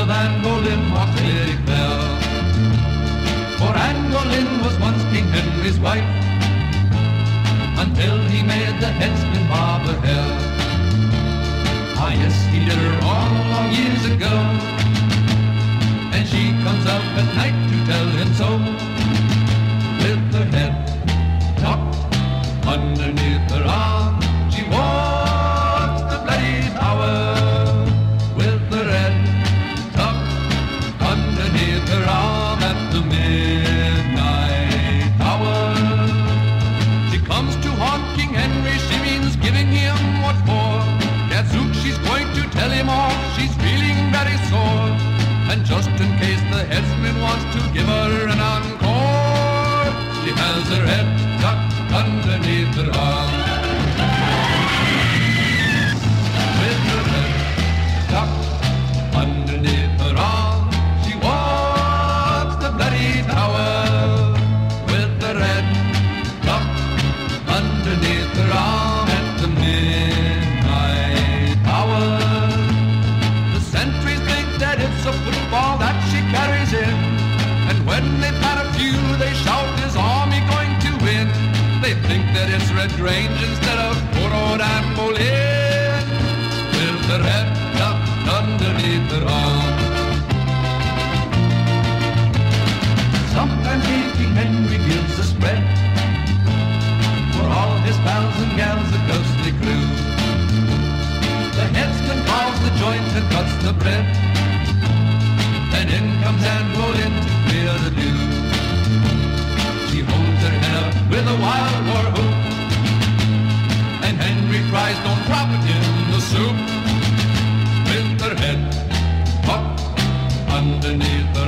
with Anne Boleyn walked Lady Fair. For Anne Boleyn was once King Henry's wife, until he made the headsman bob her hair. Ah yes, he did her wrong long years ago, and she comes up at night to tell him so, with her head tucked underneath her arm. She walks the bloody tower, with her head tucked underneath her arm at the midnight hour. She comes to haunt King Henry, she means giving him what for. Gadzooks, she's going to tell him off, she's feeling very sore. And just in case the headsman wants to give her an encore, she has her head tucked underneath her arm. With her head tucked underneath her arm, she walks the bloody tower, with her head tucked underneath her arm at the midnight hour. The sentries think that it's a football that she carries in, and when they've had a few they shout, "Is army going to win?" They think that it's Red Grange instead of poor old Anne Boleyn, with her head tucked underneath her arm. Sometimes King Henry gives a spread for all his pals and gals, a ghostly crew. The headsman carves the joint and cuts the bread, and in comes Anne Boleyn to clear the dew. She holds her head up with a wild war whoop, and Henry cries, "Don't drop it in the soup," with her head tucked underneath her